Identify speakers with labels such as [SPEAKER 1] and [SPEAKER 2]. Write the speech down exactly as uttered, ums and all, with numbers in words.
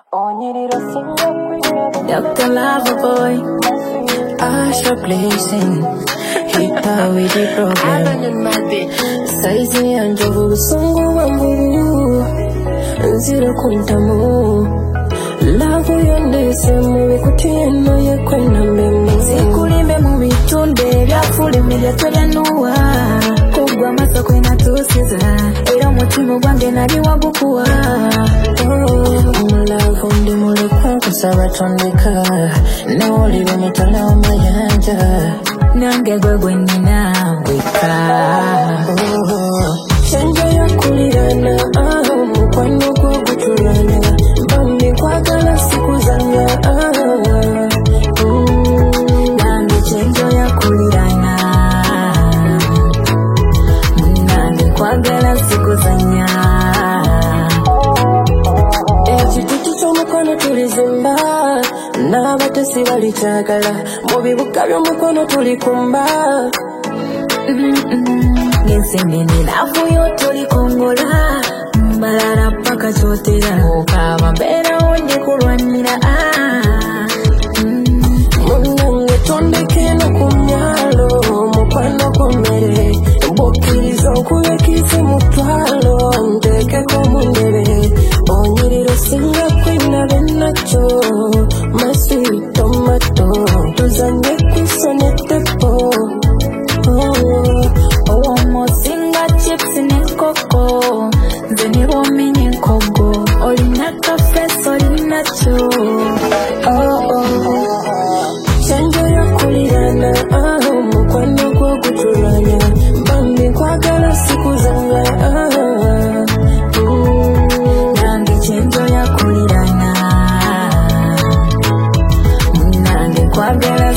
[SPEAKER 1] Doctor Loverboy, Asha blazing, hit her with the problem. Saizi ya njovu sungu wa mungu, nzira kuntamu. Lavu yonde semu wikutieno ye kwena memu. Sikulimbe mubitunde byafule milyatwela nuwa. Kugwa masa kwena tusiza, era mutimu gwange nali wagukuwa. Mulavu ndi mulekwa kusaba tondeka, nawoliwe mitala omayanja. Nange gwe gwe nina weka. Shanja ya kulirana, aho mukwano kwa kuturana. Bambi kwa gala siku zanya. Nange chenjo ya kulirana, nange kwa gala siku zanya. Echitutu chomukono tulizimba, nabatesi balichagala. Mubibuka byomukono tulikumba. Ngensemeni lavu yo tulikongola, mbalala paka chotera. Ukaba mbera onye kulwanira. Munange tondeke no kumyalo, mukwano kumere. Mbokiriza okulekise mutwalo, ndeke komundebe. Onyiriro singa kwina benacho, my sweet tomato. Tuzanye kwisone tepo. Oh, omo singa chips ne koko. Zeni womi ne kogo. Olina kafe olina cho. Oh, oh. Chanjo ya kulirana, aho mukwano kwa kuturanya. Bambi kwa gala siku zanga. Nange chanjo ya kulirana, nange kwa gala